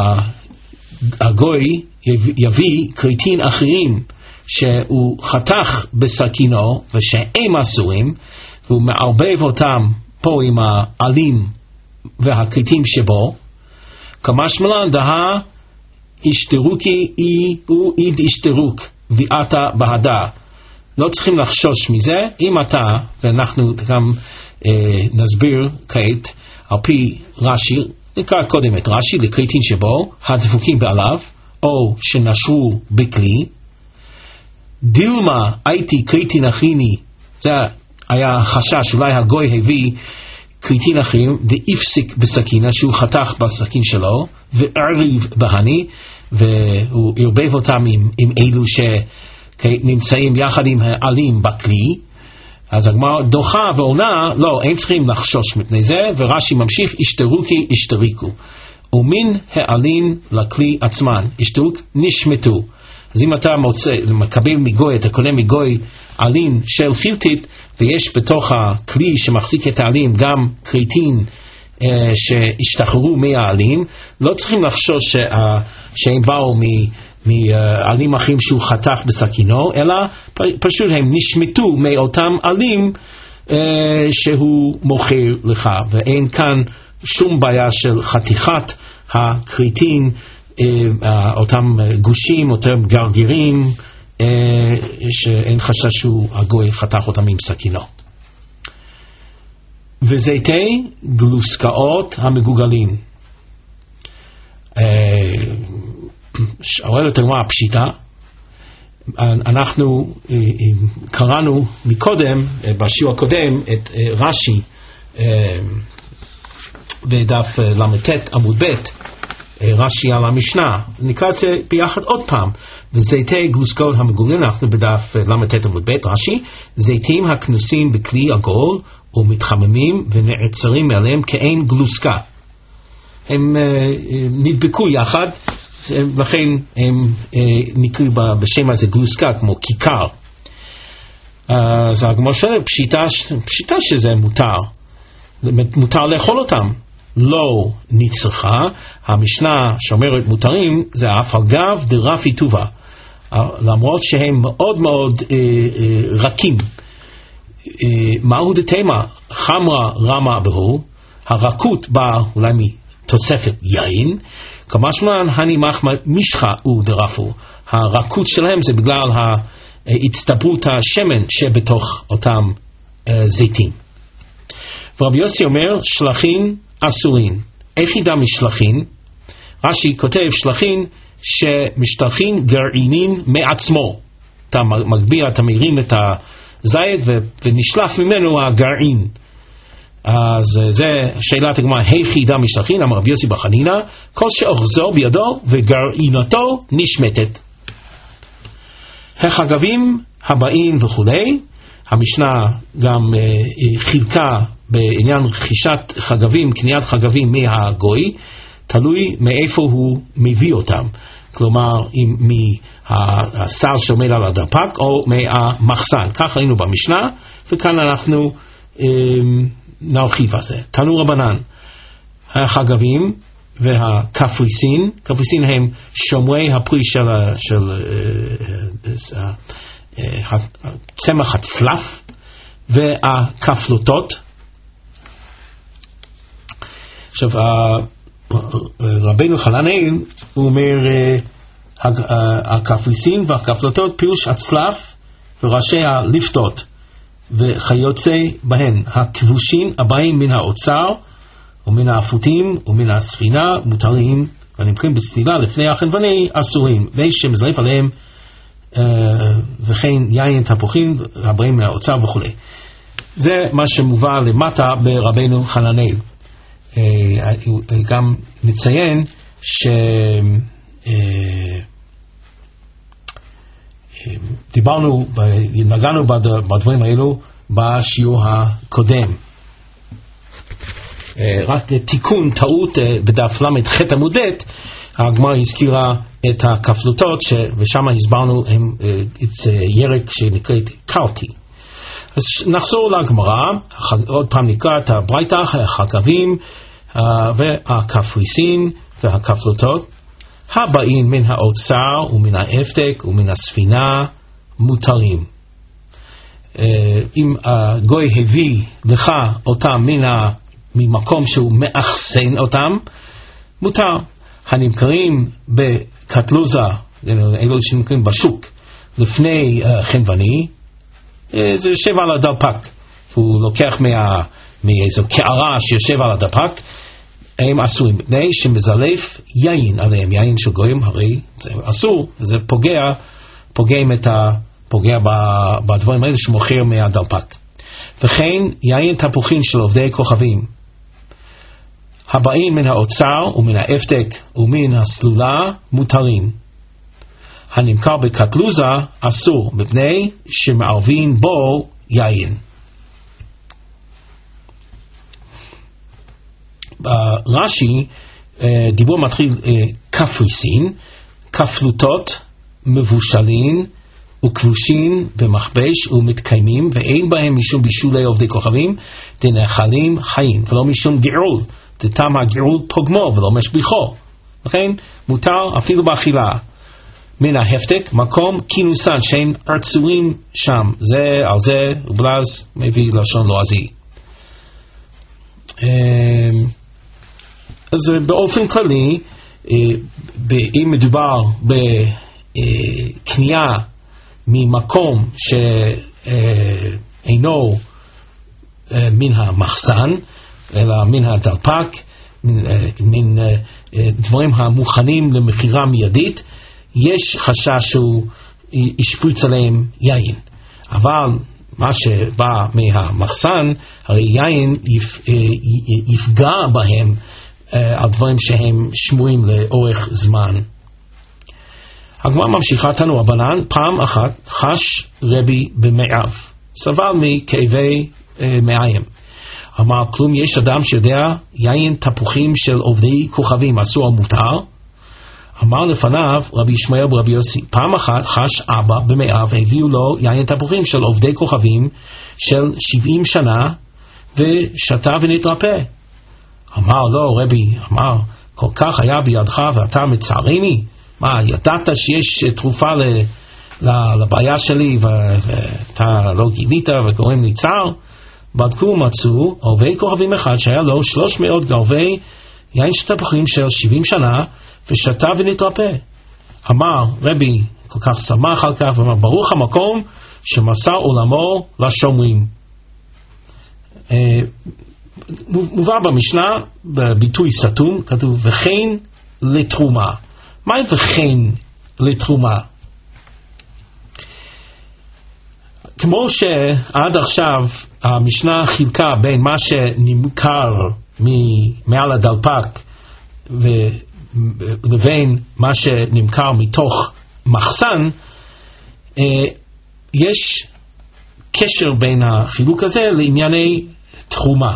הגוי יביא כרתין אחרים שהוא חתך בסכינו ושהם אסורים, והוא מערבב אותם פה עם העלים והכרתים שבו, כמשמען דהה השתרוקי אי הוא איד השתרוק ויאתה בהדה. לא צריכים לחשוש מזה. אם אתה, ואנחנו גם אה, נסביר כעת על פי רש"י, נקרא קודם את רש"י, לכרתין שבו הדפוקים בעליו או שנשרו בכלי, דילמה הייתי כרתין אחריני, זה היה חשש, אולי הגוי הביא כרתין אחרים דאיפסיק בסכינה, שהוא חתך בסכין שלו וערב בהני, והוא ערבב אותם עם, עם אלו שנמצאים יחד עם העלים בכלי. אז הגמרא דוחה ועונה, לא, אין צריכים לחשוש מפני זה, ורש"י ממשיך, השתרוקי השתריקו, ומין העלים לכלי עצמן, השתרוק נשמטו. אז אם אתה מוצא, מקבל מגוי, אתה קונה מגוי עלים של חילטית, ויש בתוך הכלי שמחזיק את העלים גם כרתין אה, שהשתחררו מהעלים, לא צריכים לחשוש שה, שהם באו מעלים אחרים שהוא חתך בסכינו, אלא פשוט הם נשמטו מאותם עלים אה, שהוא מוכר לך, ואין כאן שום בעיה של חתיכת הכרתין, אותם גושים, אותם גרגירים, שאין חשש שהוא הגוי חתך אותם עם סכינו. וזיתי גלוסקאות המגוגלים. שואלת הגמרא פשיטה. אנחנו קראנו מקודם, בשיעור הקודם, את רש"י בדף למ"ט עמוד ב', רש"י על המשנה. נקרא את זה ביחד עוד פעם. וזיתי גלוסקאות המגוגלים, אנחנו בדף למ"ט עמוד ב', רש"י, זיתים הכנוסים בכלי עגול ומתחממים ונעצרים מעליהם כאין גלוסקה. הם נדבקו יחד, לכן הם נקראו בשם הזה גלוסקה, כמו כיכר. אז הגמרא שואלת, פשיטה שזה מותר, מותר לאכול אותם. לא נצרכה. המשנה שאומרת מותרים זה אף על גב דרפי טובה, למרות שהם מאוד מאוד אה, אה, רכים. אה, מהו דתימה? חמרה רמה בהו, הרכות באה אולי מתוספת יין, כמשמען הני מחמא משחה ודרפו, הרכות שלהם זה בגלל הצטברות השמן שבתוך אותם אה, זיתים. ורבי יוסי אומר שלחין אסורין. איך ידע משלחין? רש"י כותב שלחין שמשתלחין גרעינין מעצמו. אתה מגביה, אתה מרים את הזית ונשלח ממנו הגרעין. אז זה שאלת הגמרא, היכי דם משלחין, אמר רבי יוסי בר חנינא, כל שאוחזו בידו וגרעינתו נשמטת. החגבים הבאים וכולי, המשנה גם uh, חילקה בעניין רכישת חגבים, קניית חגבים מהגוי, תלוי מאיפה הוא מביא אותם, כלומר אם מהסל שעומד על הדפק או מהמחסן. כך ראינו במשנה, וכאן אנחנו um, נרחיב על זה. תנו רבנן, החגבים והקפריסין, קפריסין הם שומרי הפרי של, של uh, uh, uh, צמח הצלף, והכפלוטות. עכשיו רבינו חננאל הוא אומר הקפריסין והכפלוטות פירוש הצלף וראשי הליפתות וכיוצא בהן, הכבושים הבאים מן האוצר ומן האפותים ומן הספינה מותרים ונמכרים בסטילה לפני החנווני אסורים, ויש שמזלף עליהם uh, וכן יין תפוחים הבאים מן האוצר וכו'. זה מה שמובא למטה ברבינו חננאל. uh, גם נציין ש uh, דיברנו, נגענו בדברים האלו בשיעור הקודם. רק תיקון טעות בדף למד ח' עמוד ב', הגמרא הזכירה את הכפלוטות ושם הסברנו הם ירק שנקראת קרטי. אז נחזור לגמרא, עוד פעם נקרא את הברייתא, החגבים והקפריסין והכפלוטות הבאים מן האוצר ומן האפתק ומן הספינה מותרים. אם הגוי הביא לך אותם מן ה ממקום שהוא מאחסן אותם, מותר. הנמכרים בקטלוזה, אלו שנמכרים בשוק, לפני uh, חנווני, uh, זה יושב על הדלפק. הוא לוקח מה, מאיזו קערה שיושב על הדלפק, הם אסורים, בני שמזלף יין עליהם, יין של גויים, הרי זה אסור, זה פוגע, פוגע, את ה, פוגע בדברים האלה שמוכר מהדלפק. וכן יין תפוחים של עובדי כוכבים, הבאים מן האוצר ומן האפתק ומן הסלולה מותרים. הנמכר בקטלוזה אסור, מפני שמערבים בו יין. ברש"י דיבור מתחיל קפריסין, כפלוטות מבושלים וכבושים במכבש ומתקיימים, ואין בהם משום בישולי עובדי כוכבים, דנאכלים חיים, ולא משום געול, דתם הגעול פוגמו ולא משביחו. לכן מותר אפילו באכילה. מן ההפתק, מקום כינוסן שהם ארצויים שם, זה על זה ובלז מביא לשון לועזי. אז באופן כללי, אם מדובר בקנייה ממקום שאינו מן המחסן, אלא מן הדלפק, מן דברים המוכנים למכירה מיידית, יש חשש שהוא ישפריץ עליהם יין. אבל מה שבא מהמחסן, הרי יין יפגע בהם על דברים שהם שמורים לאורך זמן. הגמרא ממשיכה, תנו רבנן, פעם אחת חש רבי במעיו, סבל מכאבי מעיים. אמר, כלום יש אדם שיודע יין תפוחים של עובדי כוכבים אסור או מותר? אמר לפניו רבי ישמעאל ורבי יוסי, פעם אחת חש אבא במעיו, הביאו לו יין תפוחים של עובדי כוכבים של שבעים שנה ושתה ונתרפא. אמר לו רבי, אמר, כל כך היה בידך ואתה מצערני? מה, ידעת שיש תרופה לבעיה שלי ואתה לא גילית וגורם לי צער? בדקו ומצאו עובדי כוכבים אחד שהיה לו שלוש מאות גרבי יין של תפוחים של שבעים שנה ושתה ונתרפא. אמר רבי, כל כך שמח על כך, ואמר, ברוך המקום שמסר עולמו לשומרים. מובא במשנה בביטוי סתום, כתוב וכן לתרומה. מה וכן לתרומה? כמו שעד עכשיו המשנה חילקה בין מה שנמכר מעל הדלפק לבין מה שנמכר מתוך מחסן, יש קשר בין החילוק הזה לענייני תרומה.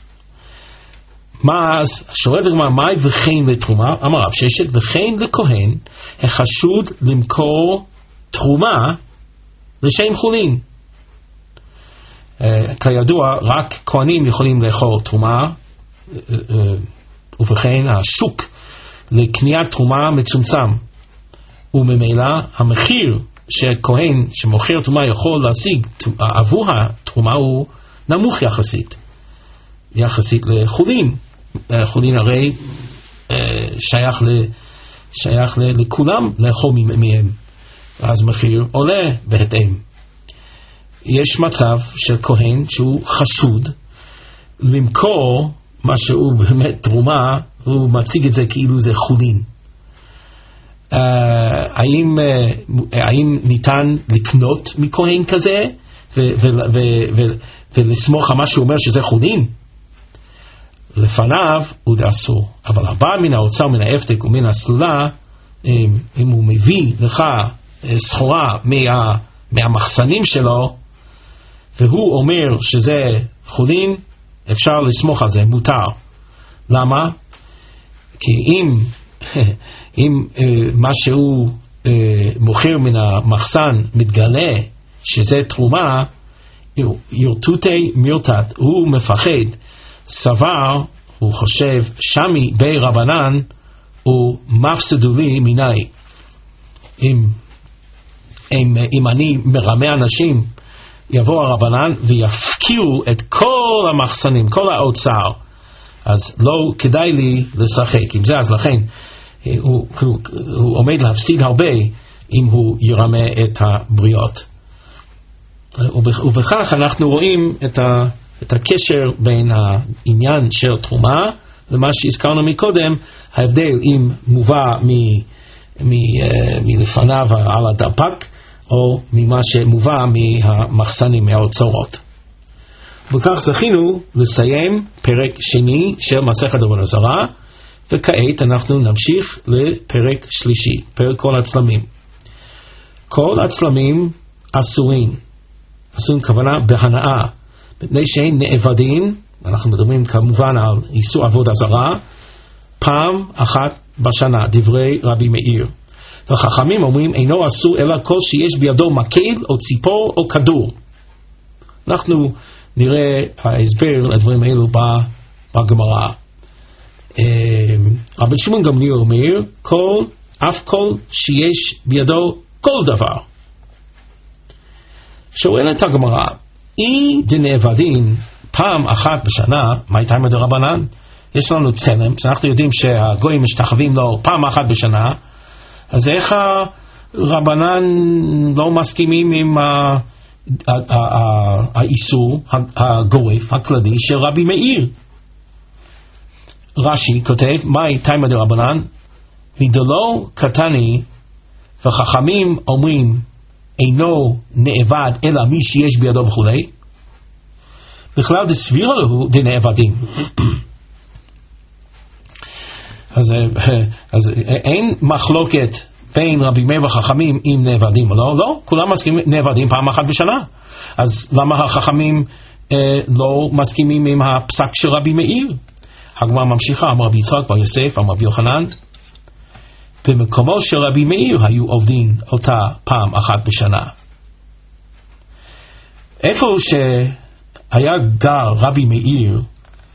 מה אז? שואלת הגמרא, מהי וכן לתרומה? אמר רב ששת, וכן לכהן החשוד למכור תרומה לשם חולין. Uh, כידוע, רק כהנים יכולים לאכול תרומה, uh, uh, ובכן השוק לקניית תרומה מצומצם, וממילא המחיר שכהן שמוכר תרומה יכול להשיג עבור התרומה הוא נמוך יחסית, יחסית לחולין. חולין הרי uh, שייך, ל, שייך ל, לכולם לאכול מהם, אז מחיר עולה בהתאם. יש מצב של כהן שהוא חשוד למכור מה שהוא באמת תרומה, הוא מציג את זה כאילו זה חולין. Uh, האם, uh, האם ניתן לקנות מכהן כזה ו- ו- ו- ו- ולסמוך על מה שהוא אומר שזה חולין? לפניו הוא דה אסור. אבל הבא מן האוצר, מן ההפתק ומן הסלולה, אם, אם הוא מביא לך סחורה מה, מהמחסנים שלו והוא אומר שזה חולין, אפשר לסמוך על זה, מותר. למה? כי אם, אם uh, מה שהוא uh, מוכר מן המחסן מתגלה שזה תרומה, ירטוטי מירטט, הוא מפחד, סבר, הוא חושב, שמי בי רבנן הוא מפסדו לי מיני. אם, אם, אם אני מרמה אנשים, יבוא הרבנן ויפקירו את כל המחסנים, כל האוצר, אז לא כדאי לי לשחק עם זה. אז לכן הוא, הוא, הוא עומד להפסיד הרבה אם הוא ירמה את הבריות. ובכך אנחנו רואים את, ה, את הקשר בין העניין של תרומה למה שהזכרנו מקודם, ההבדל אם מובא מ, מ, מלפניו על הדלפק או ממה שמובא מהמחסנים, מהאוצרות. וכך זכינו לסיים פרק שני של מסכת עבודה זרה, וכעת אנחנו נמשיך לפרק שלישי, פרק כל הצלמים. כל הצלמים אסורים, אסורים כוונה בהנאה, מפני שהם נאבדים, אנחנו מדברים כמובן על איסור עבודה זרה, פעם אחת בשנה, דברי רבי מאיר. וחכמים אומרים אינו אסור אלא כל שיש בידו מקל או ציפור או כדור. אנחנו נראה ההסבר לדברים האלו בגמרא. רבי שמעון גמליאל אומר כל, אף כל שיש בידו כל דבר. שואלת הגמרא, אי דנאבדין פעם אחת בשנה, מה הייתה עם דרבנן? יש לנו צלם שאנחנו יודעים שהגויים משתחווים לו פעם אחת בשנה, אז איך הרבנן לא מסכימים עם האיסור הגורף הכללי של רבי מאיר? רש"י כותב, מהי תימא דרבנן? מדלא קטני, וחכמים אומרים אינו נאבד אלא מי שיש בידו וכולי, בכלל דסבירה לו דנאבדים. אז, אז אין מחלוקת בין רבי מאיר וחכמים אם נאבדים או לא, לא, כולם מסכימים נאבדים פעם אחת בשנה. אז למה החכמים אה, לא מסכימים עם הפסק של רבי מאיר? הגמרא ממשיכה, אמר רבי יצחק בר יוסף, אמר רבי יוחנן, במקומו של רבי מאיר היו עובדים אותה פעם אחת בשנה. איפה שהיה גר רבי מאיר,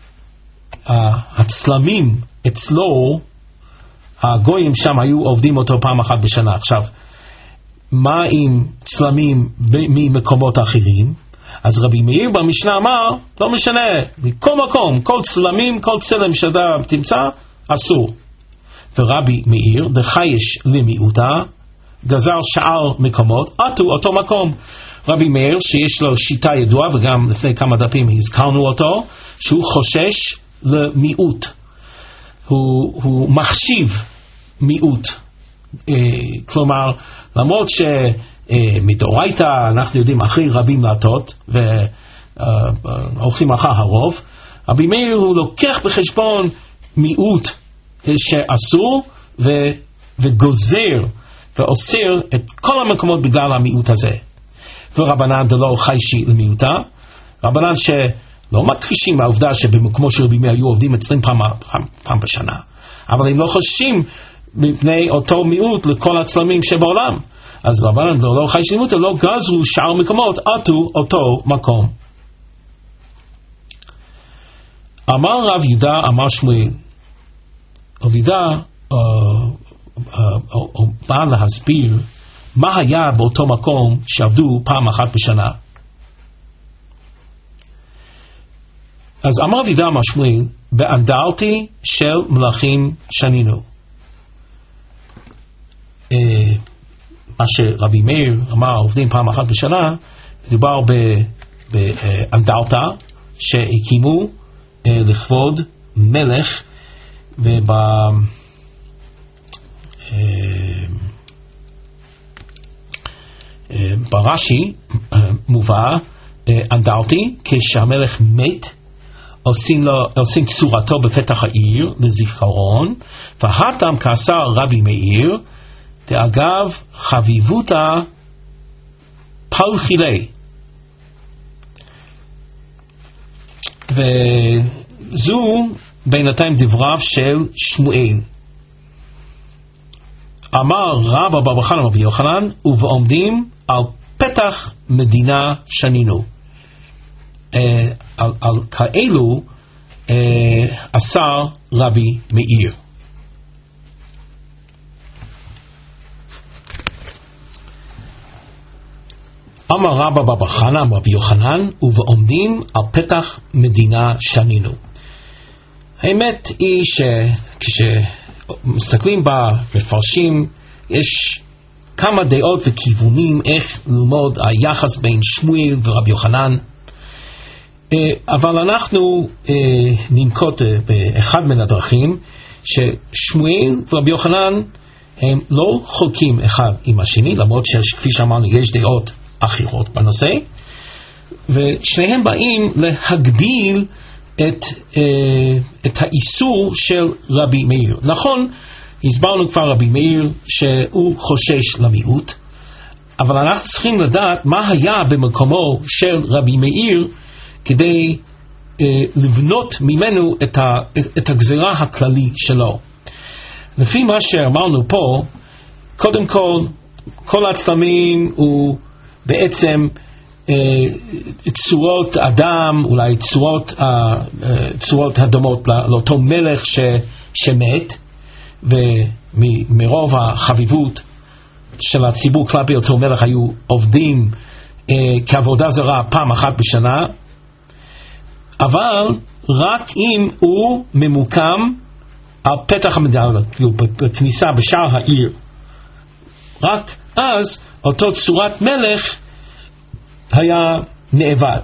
הצלמים אצלו, הגויים שם היו עובדים אותו פעם אחת בשנה. עכשיו, מה עם צלמים ממקומות אחרים? אז רבי מאיר במשנה אמר, לא משנה, מכל מקום, כל צלמים, כל צלם שאתה תמצא, אסור. ורבי מאיר, דחייש למיעוטה, גזר שאר מקומות, עטו אותו מקום. רבי מאיר, שיש לו שיטה ידועה, וגם לפני כמה דפים הזכרנו אותו, שהוא חושש למיעוט. הוא, הוא מחשיב מיעוט. אה, כלומר, למרות שמדאורייתא אנחנו יודעים אחרי רבים לעטות, הולכים אחר הרוב. רבי מאיר הוא לוקח בחשבון מיעוט שאסור ו, וגוזר ואוסר את כל המקומות בגלל המיעוט הזה. ורבנן דלא חיישי למיעוטה, רבנן שלא מכחישים מהעובדה שבמקומו של רבי מאיר היו עובדים עשרים פעם, פעם, פעם בשנה, אבל הם לא חוששים מפני אותו מיעוט לכל הצלמים שבעולם. אז רבנן דלא חיישי למיעוטה לא גזרו שאר מקומות עטו אותו מקום. אמר רב יהודה אמר שמואל, רב יהודה הוא בא להסביר מה היה באותו מקום שעבדו פעם אחת בשנה. אז אמר רב יהודה אמר שמואל, באנדרטי של מלכים שנינו. מה שרבי מאיר אמר עובדים פעם אחת בשנה, מדובר באנדרטה שהקימו לכבוד מלך, וב ברש"י מובא אנדרטי כשהמלך מת עושים לו עושים צורתו בפתח העיר לזיכרון, והתם כעשה רבי מאיר דאגב חביבותה פלחילי. וזו בינתיים דבריו של שמואל. אמר רבא בר חנא רבי יוחנן, ובעומדים על פתח מדינה שנינו. אה, על, על כאלו אה, אסר רבי מאיר. אמר רבא בר חנא רבי יוחנן, ובעומדים על פתח מדינה שנינו. האמת היא שכשמסתכלים במפרשים יש כמה דעות וכיוונים איך ללמוד היחס בין שמואל ורבי יוחנן, אבל אנחנו ננקוט באחד מן הדרכים ששמואל ורבי יוחנן הם לא חולקים אחד עם השני, למרות שכפי שאמרנו יש דעות אחרות בנושא, ושניהם באים להגביל את, את האיסור של רבי מאיר. נכון, הסברנו כבר רבי מאיר שהוא חושש למיעוט, אבל אנחנו צריכים לדעת מה היה במקומו של רבי מאיר כדי אה, לבנות ממנו את, ה, את הגזירה הכללי שלו. לפי מה שאמרנו פה, קודם כל, כל הצלמים הוא בעצם אה, צורות אדם, אולי צורות, אה, צורות הדומות לאותו מלך ש, שמת, ומרוב החביבות של הציבור כלפי אותו מלך היו עובדים אה, כעבודה זרה פעם אחת בשנה, אבל רק אם הוא ממוקם על פתח המדינה, בכניסה בשער העיר, רק אז אותו צורת מלך היה נאבד.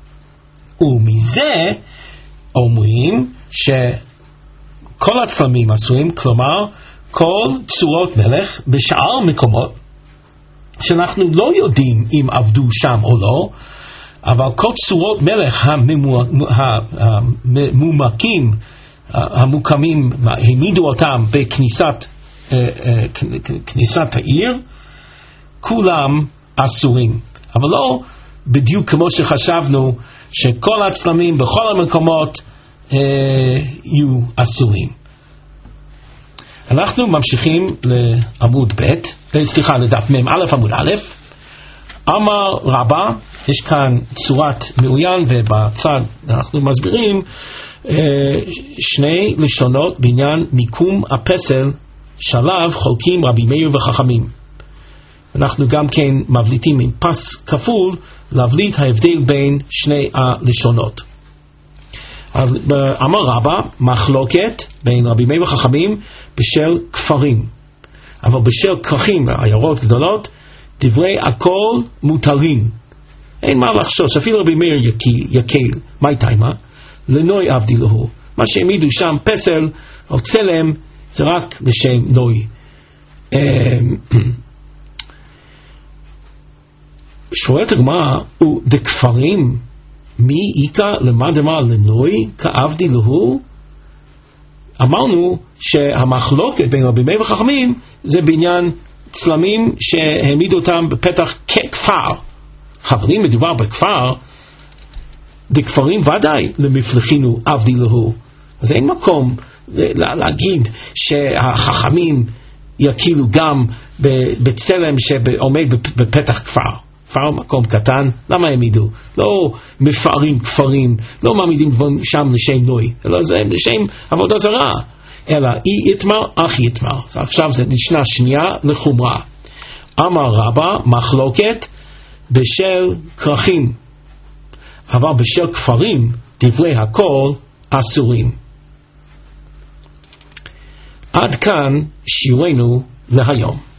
ומזה אומרים שכל הצלמים עשויים, כלומר כל צורות מלך בשאר מקומות שאנחנו לא יודעים אם עבדו שם או לא, אבל כל צורות מלך המומקים, המוקמים, העמידו אותם בכניסת כניסת העיר, כולם אסורים. אבל לא בדיוק כמו שחשבנו שכל הצלמים בכל המקומות אה, יהיו אסורים. אנחנו ממשיכים לעמוד ב', סליחה, לדף מ' א' עמוד א'. אמר רבא, יש כאן צורת מעוין, ובצד אנחנו מסבירים אה, שני לשונות בעניין מיקום הפסל שעליו חולקים רבי מאיר וחכמים. אנחנו גם כן מבליטים עם פס כפול להבליט ההבדל בין שני הלשונות. אמר רבא, מחלוקת בין רבי מאיר וחכמים בשל כפרים, אבל בשל כרכים, עיירות גדולות, דברי הכל מותרים, אין מה לחשוש. אפילו רבי מאיר יקל, מה תימה? לנוי עבדי לו, מה שהעמידו שם פסל או צלם זה רק לשם נוי. שואלת הגמרא, ודכפרים מי איקה למה דמה לנוי כעבדי להו? אמרנו שהמחלוקת בין רבי מאיר וחכמים זה בעניין צלמים שהעמידו אותם בפתח ככפר. אבל אם מדובר בכפר, דכפרים ודאי למפלחינו עבדי להו. אז אין מקום להגיד שהחכמים יקילו גם בצלם שעומד בפתח כפר. כפר מקום קטן, למה הם ידעו? לא מפארים כפרים, לא מעמידים שם לשם נוי, אלא זה לשם עבודה זרה. אלא אי יתמר, אך יתמר. עכשיו זה משנה שנייה לחומרה. אמר רבא, מחלוקת בשל כרכים, אבל בשל כפרים דברי הכל אסורים. עד כאן שיעורנו להיום.